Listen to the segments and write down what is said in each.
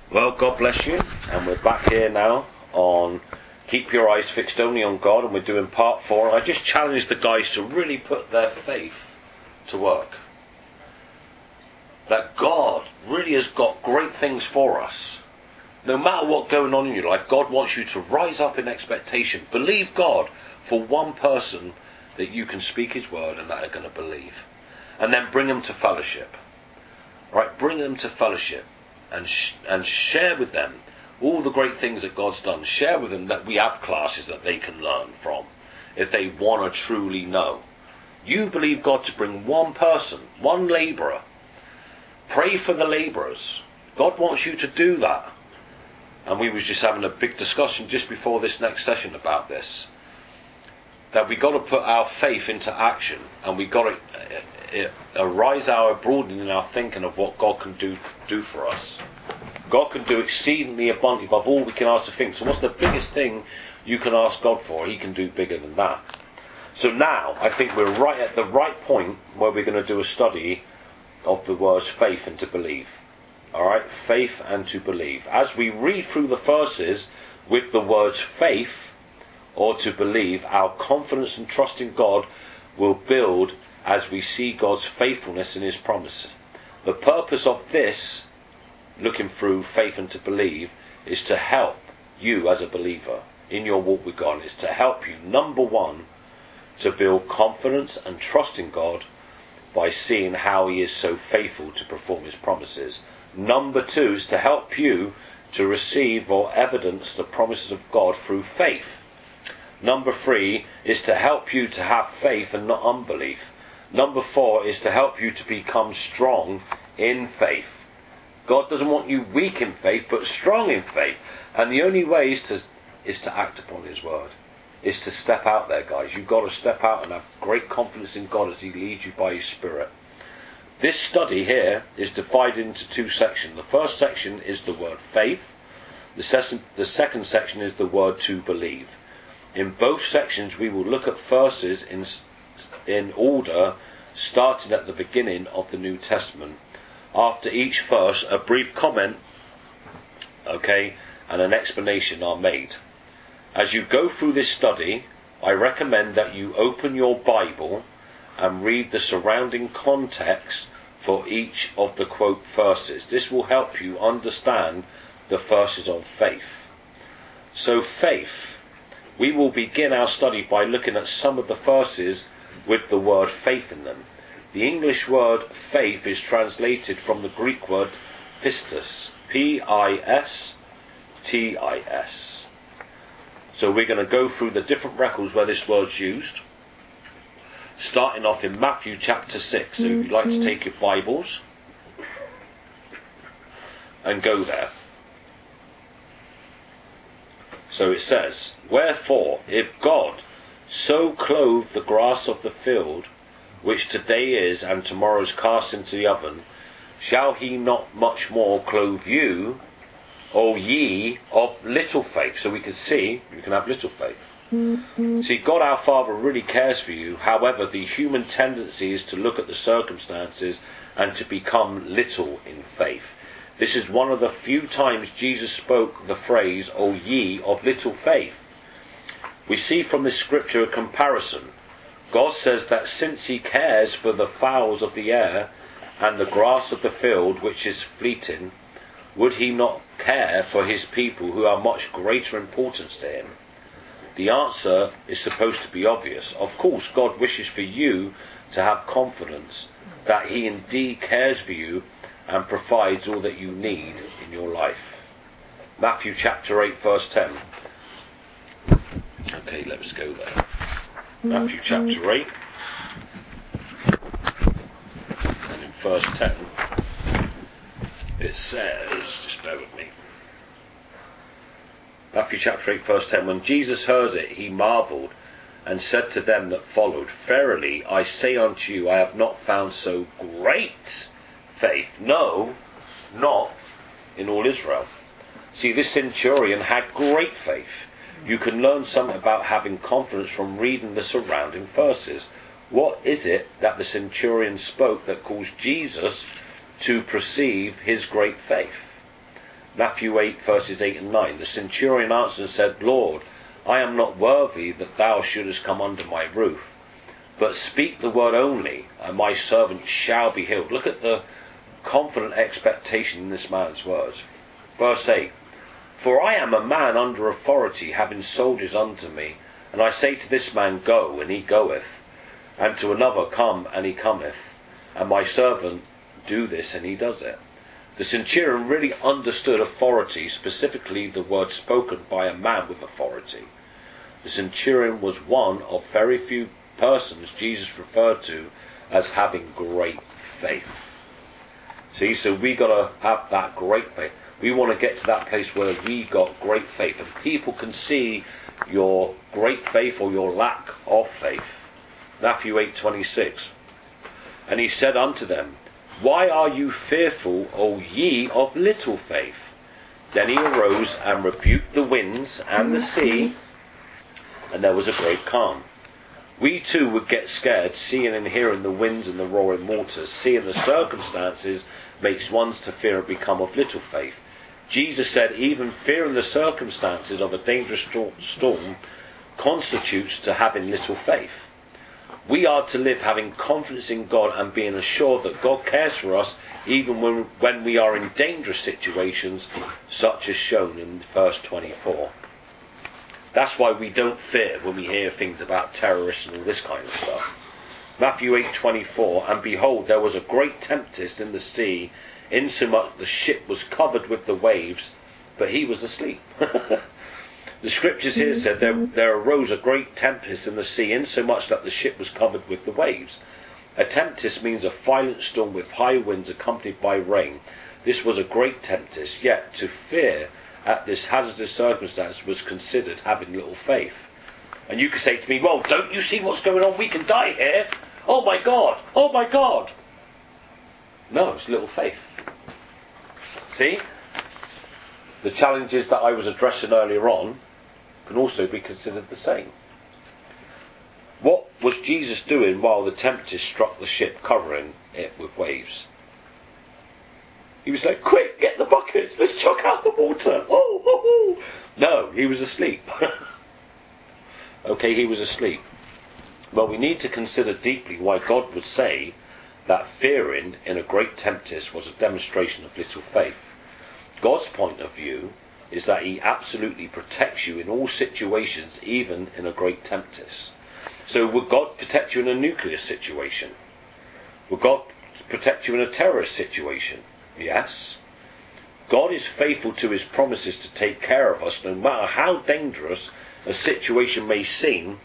Well, God bless you, and we're back here now on Keep Your Eyes Fixed Only on God, and we're doing part 4. I just challenged the guys to really put their faith to work. That God really has got great things for us. No matter what's going on in your life, God wants you to rise up in expectation. Believe God for one person that you can speak His word and that are going to believe. And then bring them to fellowship. Right? Bring them to fellowship. And share with them all the great things that God's done. Share with them that we have classes that they can learn from if they want to truly know. You believe God to bring one person, one labourer. Pray for the labourers. God wants you to do that. And we was just having a big discussion just before this next session about this. That we got to put our faith into action, and we got to arise our broadening our thinking of what God can do for us. God can do exceedingly abundantly above all we can ask to think. So what's the biggest thing you can ask God for? He can do bigger than that. So now I think we're right at the right point where we're going to do a study of the words faith and to believe. Alright, faith and to believe. As we read through the verses with the words faith or to believe, our confidence and trust in God will build as we see God's faithfulness in His promise. The purpose of this, looking through faith and to believe, is to help you as a believer in your walk with God. Is to help you, number one, to build confidence and trust in God by seeing how He is so faithful to perform His promises. Number two is to help you to receive or evidence the promises of God through faith. Number 3 is to help you to have faith and not unbelief. Number 4 is to help you to become strong in faith. God doesn't want you weak in faith, but strong in faith. And the only way is to act upon His word. Is to step out there, guys. You've got to step out and have great confidence in God as He leads you by His Spirit. This study here is divided into 2 sections. The first section is the word faith. The second section is the word to believe. In both sections we will look at verses in order, starting at the beginning of the New Testament. After each verse, a brief comment, and an explanation are made. As you go through this study, I recommend that you open your Bible and read the surrounding context for each of the quote verses. This will help you understand the verses on faith. So faith. We will begin our study by looking at some of the verses with the word faith in them. The English word faith is translated from the Greek word pistis, P-I-S-T-I-S. So we're going to go through the different records where this word's used, starting off in Matthew chapter 6. So if you'd like to take your Bibles and go there. So it says, wherefore, if God so clothe the grass of the field, which today is and tomorrow is cast into the oven, shall He not much more clothe you, O ye of little faith? So we can see you can have little faith. See, God our Father really cares for you. However, the human tendency is to look at the circumstances and to become little in faith. This is one of the few times Jesus spoke the phrase, O ye of little faith. We see from this scripture a comparison. God says that since He cares for the fowls of the air and the grass of the field, which is fleeting, would He not care for His people who are much greater importance to Him? The answer is supposed to be obvious. Of course, God wishes for you to have confidence that He indeed cares for you and provides all that you need in your life. Matthew chapter 8 verse 10. Okay, let's go there. Matthew chapter 8 and in verse 10 it says, just bear with me. Matthew chapter 8 verse 10, when Jesus heard it, He marvelled and said to them that followed, verily I say unto you, I have not found so great faith, no, not in all Israel. See, this centurion had great faith. You can learn something about having confidence from reading the surrounding verses. What is it that the centurion spoke that caused Jesus to perceive his great faith? Matthew 8 verses 8 and 9. The centurion answered and said, Lord, I am not worthy that thou shouldest come under my roof, but speak the word only, and my servant shall be healed. Look at the confident expectation in this man's words. Verse 8. For I am a man under authority, having soldiers under me, and I say to this man, go, and he goeth, and to another, come, and he cometh, and my servant, do this, and he does it. The centurion really understood authority, specifically the word spoken by a man with authority. The centurion was one of very few persons Jesus referred to as having great faith. See, so we got to have that great faith. We want to get to that place where we got great faith, and people can see your great faith or your lack of faith. Matthew 8:26. And he said unto them, why are you fearful, O ye of little faith? Then he arose and rebuked the winds and the sea, and there was a great calm. We too would get scared, seeing and hearing the winds and the roaring waters. Seeing the circumstances makes one's to fear and become of little faith. Jesus said even fearing the circumstances of a dangerous storm constitutes to having little faith. We are to live having confidence in God and being assured that God cares for us even when we are in dangerous situations, such as shown in verse 24. That's why we don't fear when we hear things about terrorists and all this kind of stuff. Matthew 8:24, and behold, there was a great tempest in the sea, insomuch the ship was covered with the waves, but he was asleep. The scriptures here said there arose a great tempest in the sea, insomuch that the ship was covered with the waves. A tempest means a violent storm with high winds accompanied by rain. This was a great tempest, yet to fear at this hazardous circumstance was considered having little faith. And you could say to me, well, don't you see what's going on? We can die here. Oh my God, oh my God. No, it's little faith. See? The challenges that I was addressing earlier on can also be considered the same. What was Jesus doing while the tempest struck the ship, covering it with waves? He was like, quick, get the buckets, let's chuck out the water. Oh, oh, oh. No, he was asleep. Okay, he was asleep. Well, we need to consider deeply why God would say that fearing in a great tempest was a demonstration of little faith. God's point of view is that he absolutely protects you in all situations, even in a great tempest. So would God protect you in a nuclear situation? Would God protect you in a terrorist situation? Yes. God is faithful to his promises to take care of us no matter how dangerous a situation may seem,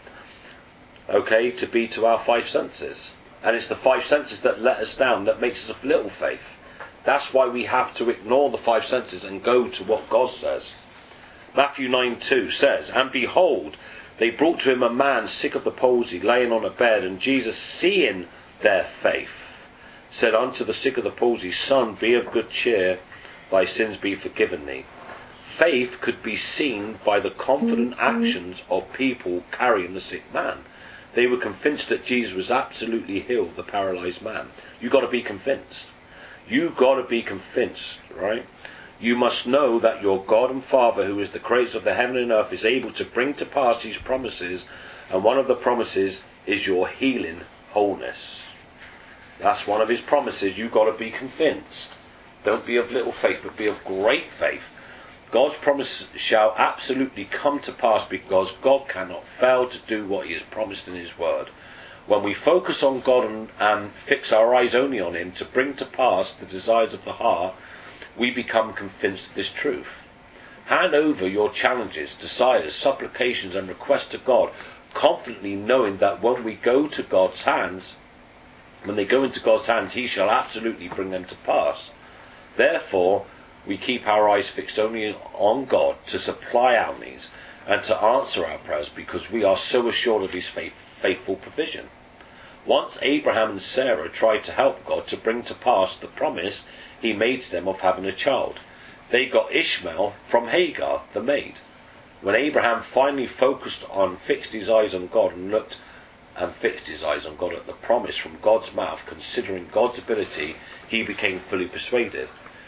okay, to be to our five senses. And it's the five senses that let us down, that makes us of little faith. That's why we have to ignore the five senses and go to what God says. Matthew 9:2 says, and behold, they brought to him a man sick of the palsy, laying on a bed, and Jesus, seeing their faith, said unto the sick of the palsy, son, be of good cheer, thy sins be forgiven thee. Faith could be seen by the confident actions of people carrying the sick man. They were convinced that Jesus was absolutely healed the paralyzed man. You've got to be convinced. You've got to be convinced, right? You must know that your God and Father, who is the creator of the heaven and earth, is able to bring to pass these promises, and one of the promises is your healing wholeness. That's one of his promises. You've got to be convinced. Don't be of little faith, but be of great faith. God's promise shall absolutely come to pass because God cannot fail to do what he has promised in his word. When we focus on God and fix our eyes only on him to bring to pass the desires of the heart, we become convinced of this truth. Hand over your challenges, desires, supplications and requests to God, confidently knowing that when we go to God's hands, when they go into God's hands, he shall absolutely bring them to pass. Therefore, we keep our eyes fixed only on God to supply our needs and to answer our prayers because we are so assured of his faithful provision. Once Abraham and Sarah tried to help God to bring to pass the promise he made to them of having a child. They got Ishmael from Hagar, the maid. When Abraham finally fixed his eyes on God and fixed his eyes on God at the promise from God's mouth, considering God's ability, he became fully persuaded.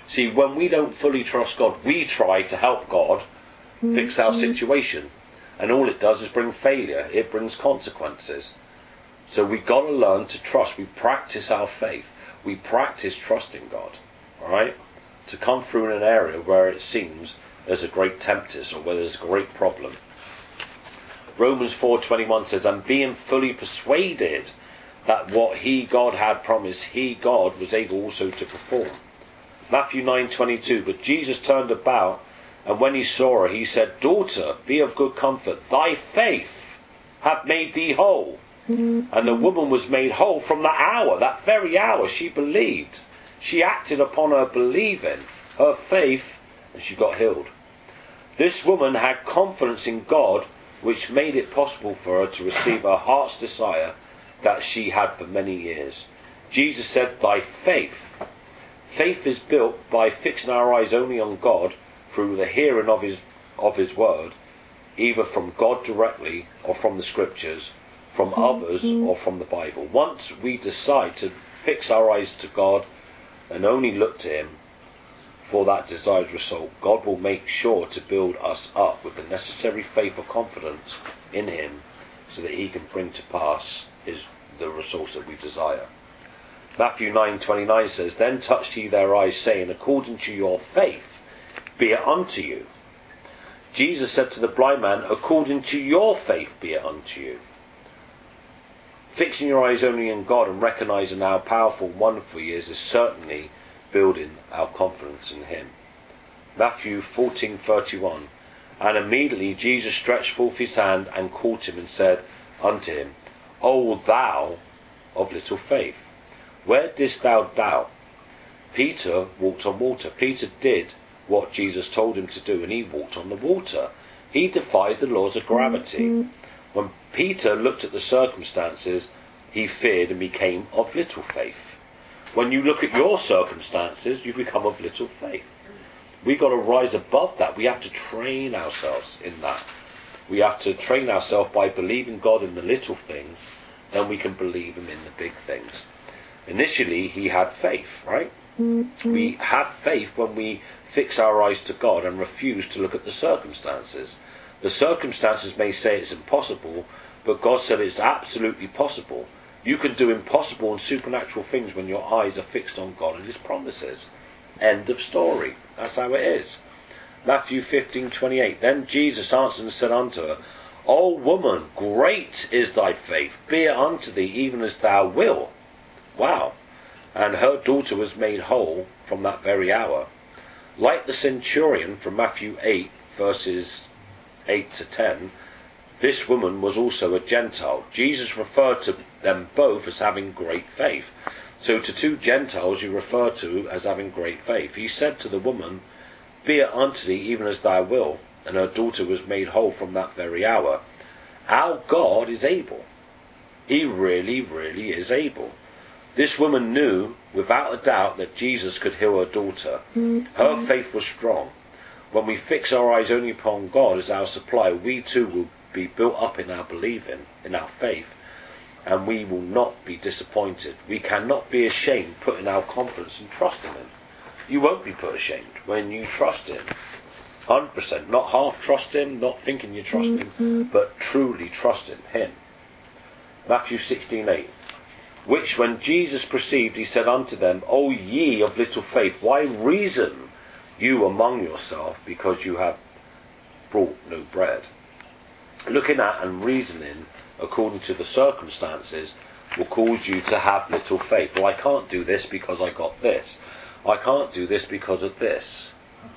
See, when we don't fully trust God, we try to help God fix our situation. And all it does is bring failure. It brings consequences. So we've got to learn to trust. We practice our faith. We practice trusting God. Alright? To come through in an area where it seems there's a great tempest or where there's a great problem. Romans 4:21 says, and being fully persuaded that what God had promised, God was able also to perform. Matthew 9:22, but Jesus turned about, and when he saw her, he said, daughter, be of good comfort, thy faith hath made thee whole. And the woman was made whole from that very hour she believed. She acted upon her believing, her faith, and she got healed. This woman had confidence in God, which made it possible for her to receive her heart's desire that she had for many years. Jesus said, thy faith. Faith is built by fixing our eyes only on God through the hearing of his word, either from God directly or from the scriptures, from others or from the Bible. Once we decide to fix our eyes to God and only look to him for that desired result, God will make sure to build us up with the necessary faith or confidence in him so that he can bring to pass the results that we desire. Matthew 9:29 says, then touched he their eyes, saying, according to your faith be it unto you. Jesus said to the blind man, according to your faith be it unto you. Fixing your eyes only in God and recognizing how powerful and wonderful he is certainly building our confidence in him. Matthew 14:31, and immediately Jesus stretched forth his hand and caught him and said unto him, O thou of little faith, where didst thou doubt? Peter walked on water. Peter did what Jesus told him to do, and he walked on the water. He defied the laws of gravity. When Peter looked at the circumstances, he feared and became of little faith. When you look at your circumstances, you become of little faith. We've got to rise above that. We have to train ourselves in that. We have to train ourselves by believing God in the little things, then we can believe him in the big things. Initially, he had faith, right? We have faith when we fix our eyes to God and refuse to look at the circumstances. The circumstances may say it's impossible, but God said it's absolutely possible. You can do impossible and supernatural things when your eyes are fixed on God and his promises. End of story. That's how it is. Matthew 15:28. Then Jesus answered and said unto her, O woman, great is thy faith. Be it unto thee even as thou wilt. Wow. And her daughter was made whole from that very hour. Like the centurion from Matthew 8, verses 8 to 10, this woman was also a Gentile. Jesus referred to them both as having great faith. So to two Gentiles he referred to as having great faith. He said to the woman, Be it unto thee even as thou wilt, and her daughter was made whole from that very hour. Our God is able. He really, really is able. This woman knew without a doubt that Jesus could heal her daughter. Her faith was strong. When we fix our eyes only upon God as our supplier, we too will be built up in our believing, in our faith, and we will not be disappointed. We cannot be ashamed putting our confidence and trust in him. You won't be put ashamed when you trust him. 100%, not half trust him, not thinking you trust him, but truly trust in him. Matthew 16:8. Which when Jesus perceived, he said unto them, O ye of little faith, why reason you among yourselves, because you have brought no bread? Looking at and reasoning according to the circumstances will cause you to have little faith. Well, I can't do this because I got this. I can't do this because of this.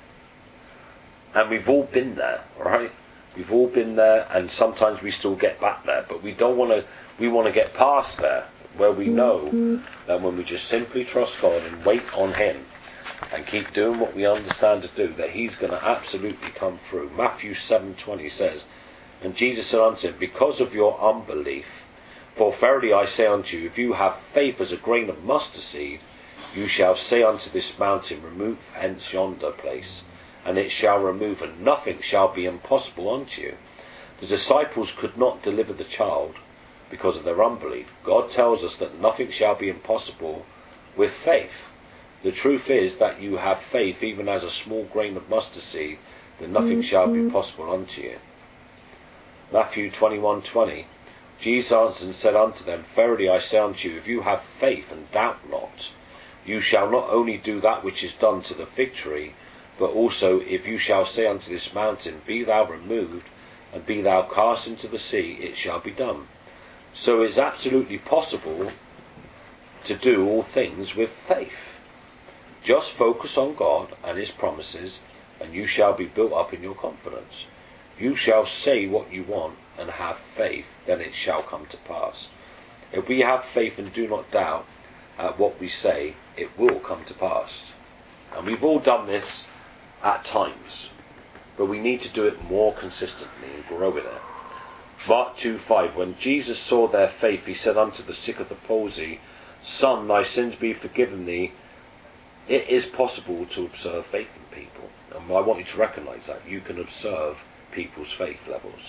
And we've all been there, right? We've all been there, and sometimes we still get back there, but we want to get past there, where we know that when we just simply trust God and wait on him and keep doing what we understand to do, that he's going to absolutely come through. Matthew 7:20 says, And Jesus said unto him, Because of your unbelief, for verily I say unto you, if you have faith as a grain of mustard seed, you shall say unto this mountain, Remove hence yonder place, and it shall remove, and nothing shall be impossible unto you. The disciples could not deliver the child because of their unbelief. God tells us that nothing shall be impossible with faith. The truth is that you have faith even as a small grain of mustard seed, then nothing shall be possible unto you. Matthew 21:20. Jesus answered and said unto them, Verily I say unto you, if you have faith and doubt not, you shall not only do that which is done to the fig tree, but also if you shall say unto this mountain, Be thou removed, and be thou cast into the sea, it shall be done. So it's absolutely possible to do all things with faith. Just focus on God and his promises, and you shall be built up in your confidence. You shall say what you want and have faith, then it shall come to pass. If we have faith and do not doubt at what we say, it will come to pass. And we've all done this at times, but we need to do it more consistently and grow in it. Mark 2:5. When Jesus saw their faith, he said unto the sick of the palsy, Son, thy sins be forgiven thee. It is possible to observe faith in people, and I want you to recognise that. You can observe people's faith levels.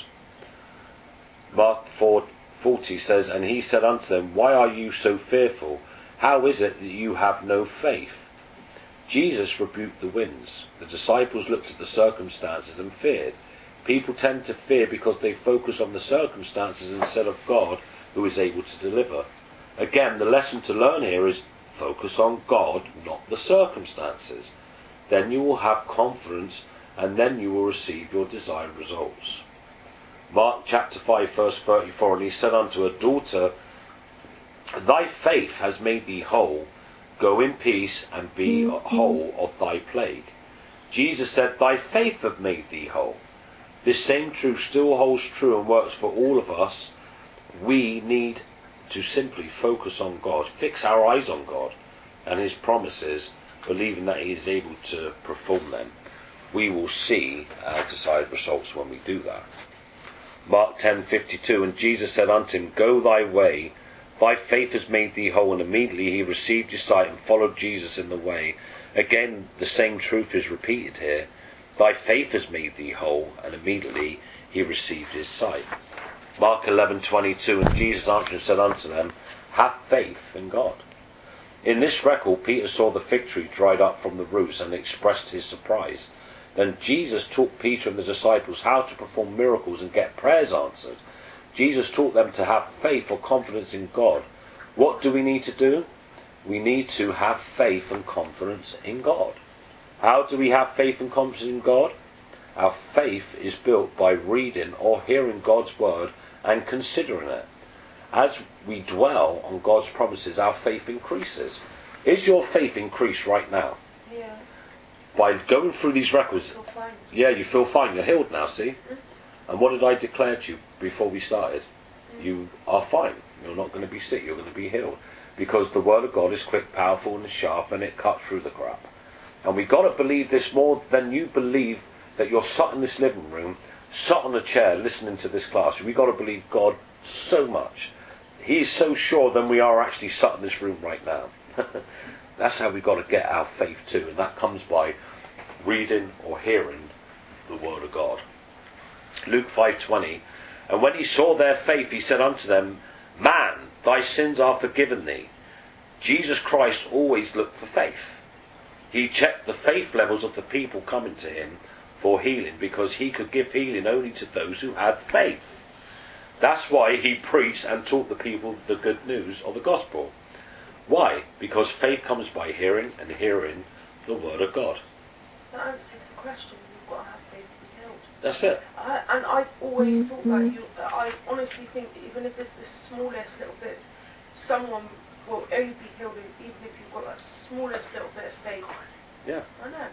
Mark 4:40 says, And he said unto them, Why are you so fearful? How is it that you have no faith? Jesus rebuked the winds. The disciples looked at the circumstances and feared. People tend to fear because they focus on the circumstances instead of God, who is able to deliver. Again, the lesson to learn here is focus on God, not the circumstances. Then you will have confidence, and then you will receive your desired results. Mark chapter 5 verse 34, And he said unto her, Daughter, thy faith has made thee whole. Go in peace and be whole of thy plague. Jesus said, Thy faith hath made thee whole. This same truth still holds true and works for all of us. We need to simply focus on God, fix our eyes on God and his promises, believing that he is able to perform them. We will see our desired results when we do that. Mark 10:52, And Jesus said unto him, Go thy way, thy faith has made thee whole. And immediately he received his sight and followed Jesus in the way. Again, the same truth is repeated here. Thy faith has made thee whole, and immediately he received his sight. Mark 11:22, And Jesus answered and said unto them, Have faith in God. In this record, Peter saw the fig tree dried up from the roots and expressed his surprise. Then Jesus taught Peter and the disciples how to perform miracles and get prayers answered. Jesus taught them to have faith or confidence in God. What do we need to do? We need to have faith and confidence in God. How do we have faith and confidence in God? Our faith is built by reading or hearing God's word and considering it. As we dwell on God's promises, our faith increases. Is your faith increased right now? Yeah. By going through these records, I feel fine. yeah, you feel fine. You're healed now, see? And what did I declare to you before we started? You are fine. You're not going to be sick. You're going to be healed. Because the word of God is quick, powerful, and sharp, and it cuts through the crap. And we've got to believe this more than you believe that you're sat in this living room, sat on a chair, listening to this class. We've got to believe God so much. He's so sure than we are actually sat in this room right now. That's how we've got to get our faith too. And that comes by reading or hearing the word of God. Luke 5:20, And when he saw their faith, he said unto them, Man, thy sins are forgiven thee. Jesus Christ always looked for faith. He checked the faith levels of the people coming to him for healing, because he could give healing only to those who had faith. That's why he preached and taught the people the good news of the gospel. Why? Because faith comes by hearing, and hearing the word of God. That answers the question. You've got to have faith to be healed. That's it. And I've always thought that. I honestly think that even if it's the smallest little bit, someone will only be healed even if you've got that smallest little bit of faith. Yeah. I know.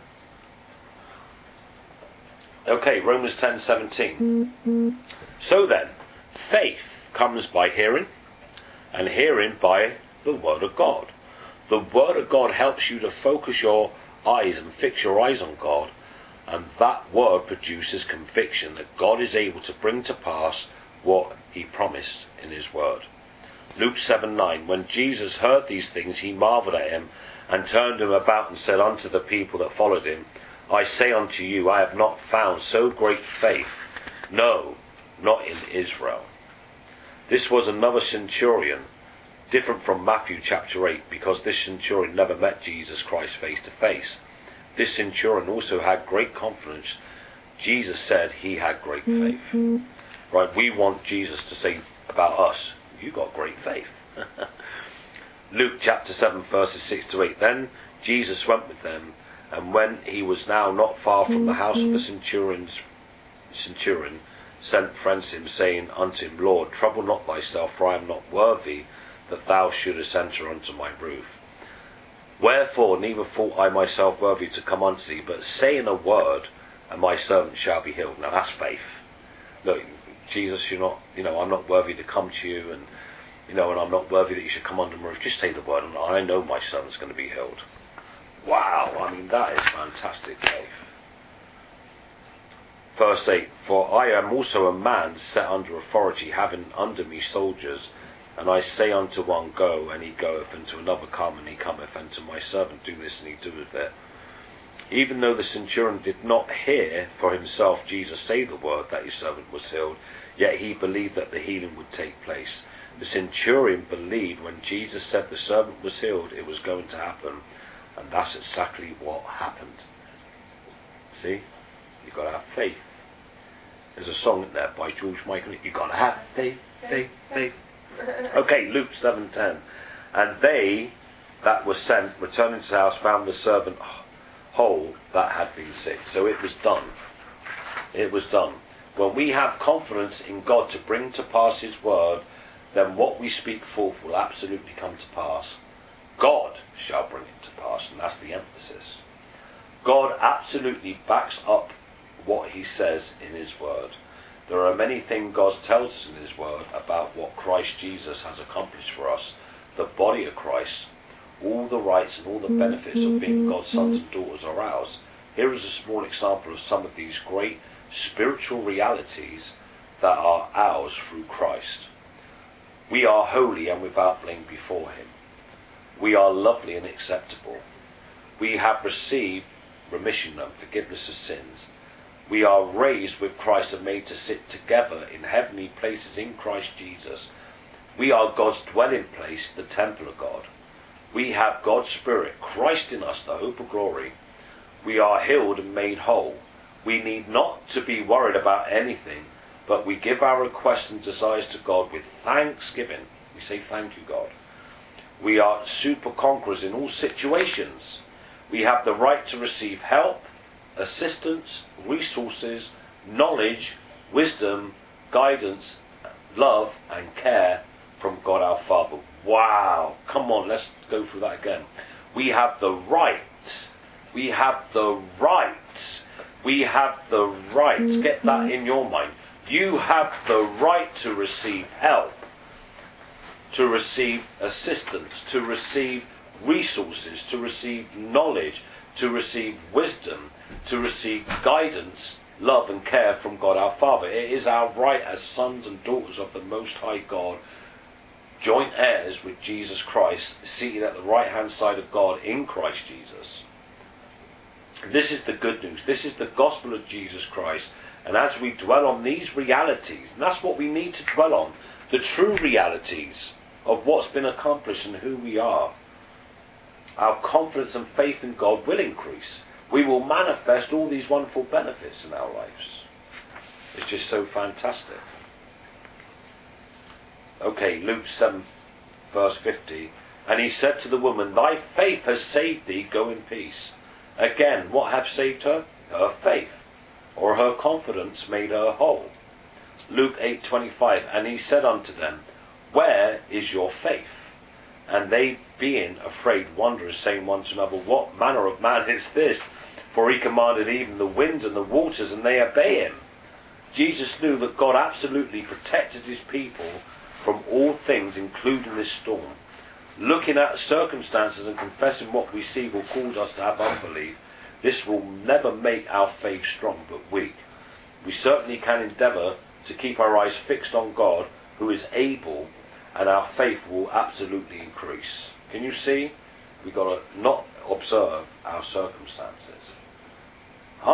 Okay, Romans 10:17. So then, faith comes by hearing, and hearing by the word of God. The word of God helps you to focus your eyes and fix your eyes on God, and that word produces conviction that God is able to bring to pass what he promised in his word. Luke 7:9, When Jesus heard these things, he marveled at him, and turned him about and said unto the people that followed him, I say unto you, I have not found so great faith, no, not in Israel. This was another centurion, Different from Matthew chapter 8, because this centurion never met Jesus Christ face to face. This centurion also had great confidence. Jesus said he had great faith. Right? We want Jesus to say about us, you got great faith. Luke chapter 7 verses 6 to 8. Then Jesus went with them, and when he was now not far from the house of the centurion, sent friends to him, saying unto him, Lord, trouble not thyself, for I am not worthy that thou shouldest enter unto my roof. Wherefore neither thought I myself worthy to come unto thee, but say in a word, and my servant shall be healed. Now that's faith. Look, Jesus, you're not, I'm not worthy to come to you, and and I'm not worthy that you should come under my roof. Just say the word, and I know my servant's going to be healed. Wow, I mean, that is fantastic faith. Verse 8, for I am also a man set under authority, having under me soldiers, and I say unto one, go, and he goeth, and to another, come, and he cometh, and to my servant, do this, and he doeth it. Even though the centurion did not hear for himself Jesus say the word that his servant was healed, yet he believed that the healing would take place. The centurion believed when Jesus said the servant was healed, it was going to happen, and that's exactly what happened. See? You've got to have faith. There's a song in there by George Michael. You've got to have faith, faith, faith. Okay, Luke 7:10. And they that were sent, returning to the house, found the servant whole that had been sick. So it was done. It was done. When we have confidence in God to bring to pass his word, then what we speak forth will absolutely come to pass. God shall bring it to pass, and that's the emphasis. God absolutely backs up what he says in his word. There are many things God tells us in his word about what Christ Jesus has accomplished for us, the body of Christ. All the rights and all the benefits of being God's sons and daughters are ours. Here is a small example of some of these great spiritual realities that are ours through Christ. We are holy and without blame before him. We are lovely and acceptable. We have received remission and forgiveness of sins. We are raised with Christ and made to sit together in heavenly places in Christ Jesus. We are God's dwelling place, the temple of God. We have God's Spirit, Christ in us, the hope of glory. We are healed and made whole. We need not to be worried about anything, but we give our requests and desires to God with thanksgiving. We say, thank you, God. We are super conquerors in all situations. We have the right to receive help, assistance, resources, knowledge, wisdom, guidance, love, and care from God our Father. Wow. Come on, let's go through that again. We have the right. We have the right. We have the right. Get that in your mind. You have the right to receive help, to receive assistance, to receive resources, to receive knowledge, to receive wisdom, to receive guidance, love and care from God our Father. It is our right as sons and daughters of the Most High God, joint heirs with Jesus Christ, seated at the right hand side of God in Christ Jesus. This is the good news. This is the gospel of Jesus Christ. And as we dwell on these realities, and that's what we need to dwell on, the true realities of what's been accomplished and who we are, our confidence and faith in God will increase. We will manifest all these wonderful benefits in our lives. It's just so fantastic. Okay, Luke 7 verse 50. And he said to the woman, thy faith has saved thee, go in peace. Again, what hath saved her? Her faith, or her confidence made her whole. Luke 8:25. And he said unto them, where is your faith? And they, being afraid, wondered, saying one to another, what manner of man is this? For he commanded even the winds and the waters, and they obey him. Jesus knew that God absolutely protected his people from all things, including this storm. Looking at circumstances and confessing what we see will cause us to have unbelief. This will never make our faith strong but weak. We certainly can endeavour to keep our eyes fixed on God, who is able, and our faith will absolutely increase. Can you see? We've got to not observe our circumstances.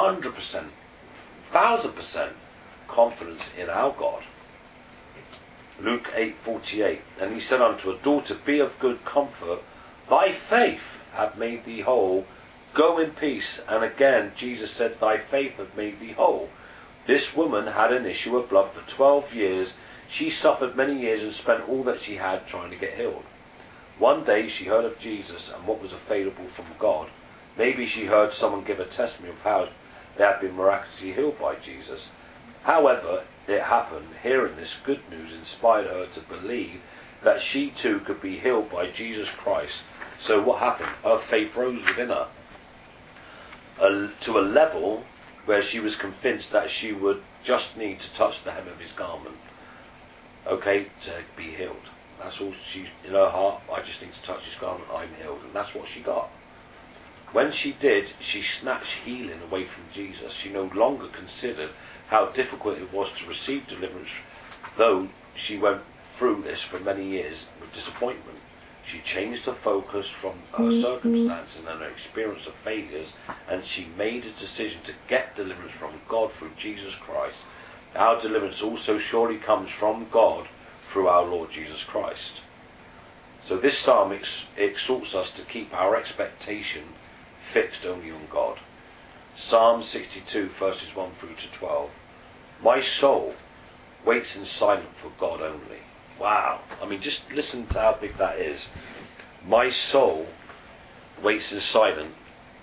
100%, 1000% confidence in our God. Luke 8:48. And he said unto her, Daughter, be of good comfort, thy faith hath made thee whole, go in peace. And again Jesus said, Thy faith hath made thee whole. This woman had an issue of blood for 12 years. She suffered many years and spent all that she had trying to get healed. One day she heard of Jesus and what was available from God. Maybe she heard someone give a testimony of how they had been miraculously healed by Jesus. However it happened, hearing this good news inspired her to believe that she too could be healed by Jesus Christ. So what happened? Her faith rose within her to a level where she was convinced that she would just need to touch the hem of his garment, okay, to be healed. That's all she, in her heart, I just need to touch his garment, I'm healed. And that's what she got. When she did, she snatched healing away from Jesus. She no longer considered how difficult it was to receive deliverance, though she went through this for many years with disappointment. She changed her focus from her circumstances and her experience of failures, and she made a decision to get deliverance from God through Jesus Christ. Our deliverance also surely comes from God through our Lord Jesus Christ. So this psalm exhorts us to keep our expectation fixed only on God. Psalm 62 verses 1 through to 12. My soul waits in silence for God only. Wow. I mean, just listen to how big that is. My soul waits in silence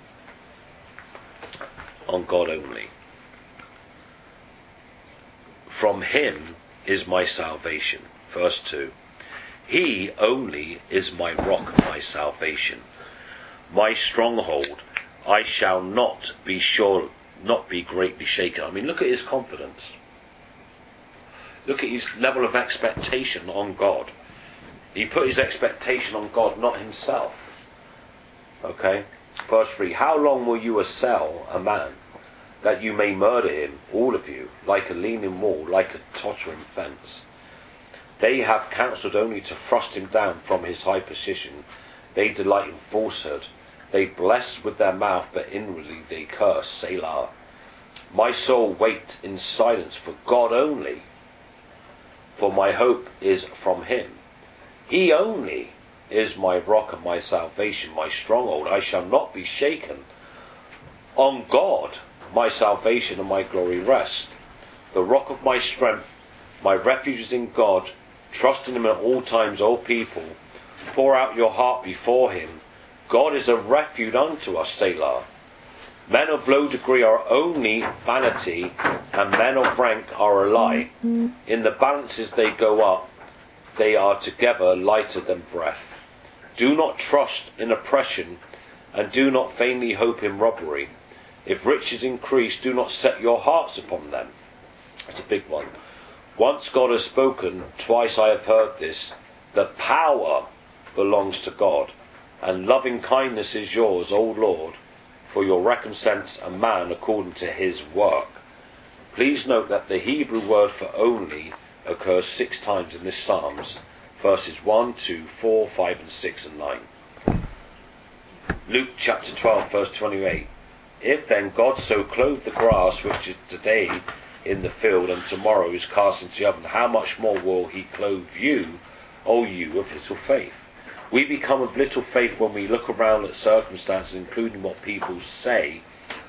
on God only. From him is my salvation. Verse 2. He only is my rock of my salvation, my stronghold. I shall not be greatly shaken. I mean, look at his confidence. Look at his level of expectation on God. He put his expectation on God, not himself. Okay? Verse 3. How long will you assail a man, that you may murder him, all of you, like a leaning wall, like a tottering fence? They have counselled only to thrust him down from his high position. They delight in falsehood. They bless with their mouth, but inwardly they curse. Selah. My soul waits in silence for God only, for my hope is from him. He only is my rock and my salvation, my stronghold. I shall not be shaken. On God, my salvation and my glory rest. The rock of my strength, my refuge is in God. Trust in him at all times, O people. Pour out your heart before him. God is a refuge unto us, Selah. Men of low degree are only vanity, and men of rank are a lie. In the balances they go up, they are together lighter than breath. Do not trust in oppression, and do not vainly hope in robbery. If riches increase, do not set your hearts upon them. That's a big one. Once God has spoken, twice I have heard this. The power belongs to God, and loving kindness is yours, O Lord, for your recompense a man according to his work. Please note that the Hebrew word for only occurs 6 times in this Psalms, verses 1, 2, 4, 5, and 6, and 9. Luke chapter 12, verse 28. If then God so clothe the grass which is today in the field and tomorrow is cast into the oven, how much more will he clothe you, O you of little faith? We become of little faith when we look around at circumstances, including what people say,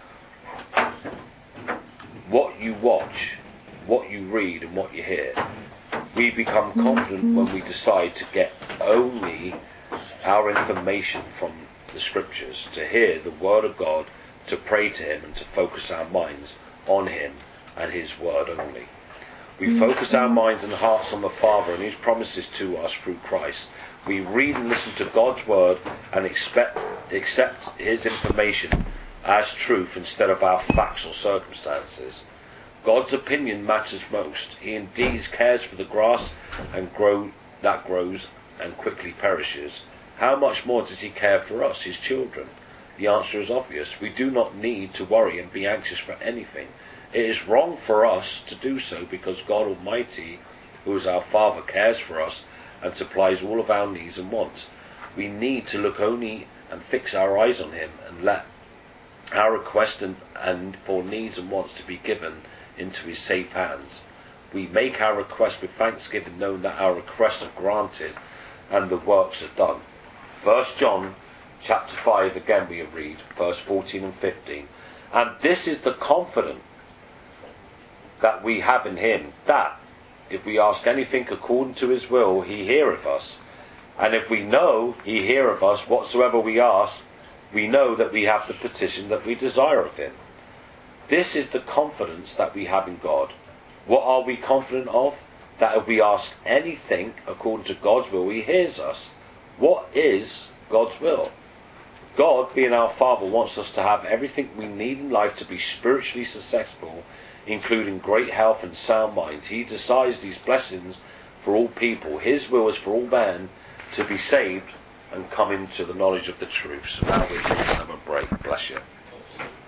what you watch, what you read, and what you hear. We become confident when we decide to get only our information from the scriptures, to hear the word of God, to pray to him, and to focus our minds on him and his word only. We focus our minds and hearts on the Father and his promises to us through Christ. We read and listen to God's word and accept his information as truth instead of our facts or circumstances. God's opinion matters most. He indeed cares for the grass that grows and quickly perishes. How much more does he care for us, his children? The answer is obvious. We do not need to worry and be anxious for anything. It is wrong for us to do so because God Almighty, who is our Father, cares for us and supplies all of our needs and wants. We need to look only and fix our eyes on him and let our request and for needs and wants to be given into his safe hands. we make our request with thanksgiving, knowing that our requests are granted and the works are done. 1 John chapter 5, again we read, verse 14 and 15. And this is the confidence that we have in him, that if we ask anything according to his will, he heareth us. And if we know he heareth us whatsoever we ask, we know that we have the petition that we desire of him. This is the confidence that we have in God. What are we confident of? That if we ask anything according to God's will, he hears us. What is God's will? God, being our Father, wants us to have everything we need in life to be spiritually successful, including great health and sound minds. He desires these blessings for all people. His will is for all men to be saved and come into the knowledge of the truth. So now we're taking another break. Bless you.